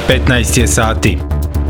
15 je sati.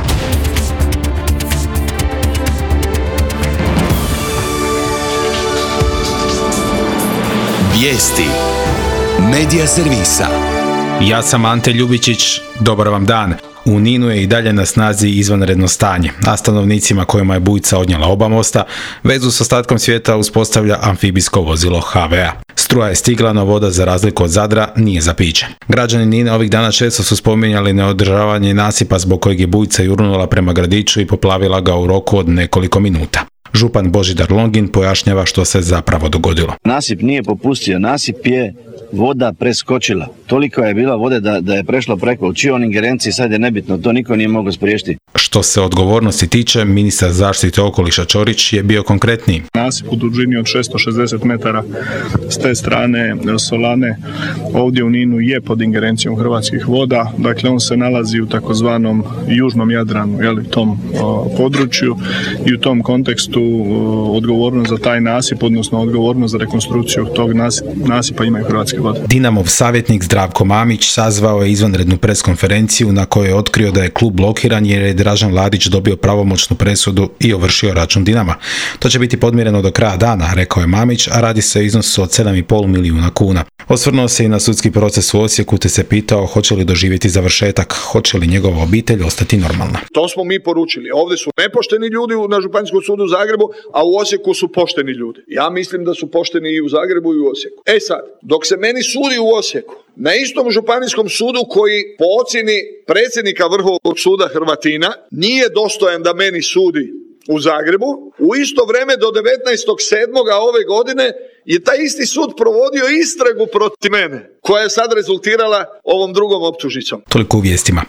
Vijesti Medija servisa. Ja sam Ante Ljubičić, dobar vam dan. U Ninu je i dalje na snazi izvanredno stanje, a stanovnicima kojima je bujica odnijela oba mosta, vezu s ostatkom svijeta uspostavlja amfibijsko vozilo HVA. Struja je stigla, no voda za razliku od Zadra nije za piće. Građani Nine ovih dana često su spominjali neodržavanje nasipa zbog kojeg je bujica jurnula prema gradiću i poplavila ga u roku od nekoliko minuta. Župan Božidar Longin pojašnjava što se zapravo dogodilo. Nasip nije popustio, nasip je voda preskočila. Toliko je bila vode da je prešlo preko. U čijoj ingerenciji sad je nebitno, to niko nije mogao spriječiti. Što se odgovornosti tiče, ministar zaštite okoliša Ćorić je bio konkretniji. Nasip u dužini od 660 metara s te strane Solane ovdje u Ninu je pod ingerencijom Hrvatskih voda. Dakle, on se nalazi u takozvanom južnom Jadranu, tom području, i u tom kontekstu odgovornost za taj nasip, odnosno odgovornost za rekonstrukciju tog nasipa imaju Hrvatske vode. Dinamov savjetnik Zdravko Mamić sazvao je izvanrednu preskonferenciju na kojoj je otkrio da je klub blokiran jer je Dražen Ladić dobio pravomoćnu presudu i ovršio račun Dinama. To će biti podmireno do kraja dana, rekao je Mamić, a radi se o iznosu od 7,5 milijuna kuna. Osvrnuo se i na sudski proces u Osijeku te se pitao hoće li doživjeti završetak, hoće li njegova obitelj ostati normalna. To smo mi poručili. Ovdje su nepošteni ljudi na Županijskom sudu u Zagrebu, a u Osijeku su pošteni ljudi. Ja mislim da su pošteni i u Zagrebu i u Osijeku. Sad, dok se meni sudi u Osijeku, na istom županijskom sudu koji po ocjeni predsjednika Vrhovnog suda Hrvatina nije dostojan da meni sudi u Zagrebu, u isto vrijeme do 19.7. ove godine je taj isti sud provodio istragu protiv mene, koja je sad rezultirala ovom drugom optužnicom. Toliko u vijestima.